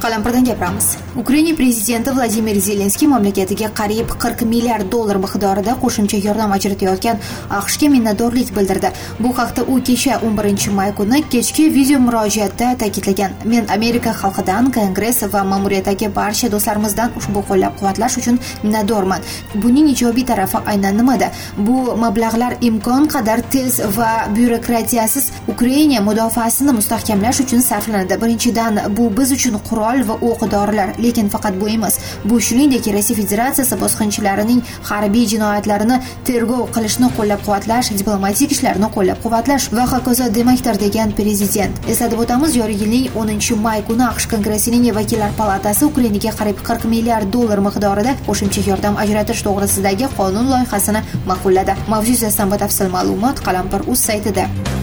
Qalampirdan gapiramiz. Ukraina prezidenti Vladimir Zelenskiy mamlakatiga qariyb 40 milliard dollar miqdorida qo'shimcha yordam ajratayotgan AQShga minnatdorlik bildirdi. Bu haqda u kecha 11-may kuni kechki video murojaatda ta'kidlagan. Men Amerika xalqidan, Kongress va ma'muriyatdagi barcha do'stlarimizdan ushbu qo'llab-quvvatlash uchun minnatdorman. Buning ijobiy tarafi aynan nimada? Bu mablag'lar imkon qadar tez va byurokratiyasiz Ukraina mudofaasini mustahkamlash uchun sarflanadi. Birinchidan, bu biz uchun qurol va o'q-dorilar, lekin faqat bu emas. Bu shuningdek Rossiya Federatsiyasi bosqinchilarining harbiy jinoyatlarini tergov qilishni qo'llab-quvvatlash, diplomatik ishlarni qo'llab-quvvatlash va hokazo demakdir, degan prezident. Eslatib o'tamiz, joriy yilning 10-may kuni AQSh Kongressining vakillar palatasi Ukrainaga qariyb 40 milliard dollar miqdorida qo'shimcha yordam ajratish to'g'risidagi qonun loyihasini ma'qulladi. Mavzu yuzasidan batafsil ma'lumot Qalampir.uz saytida.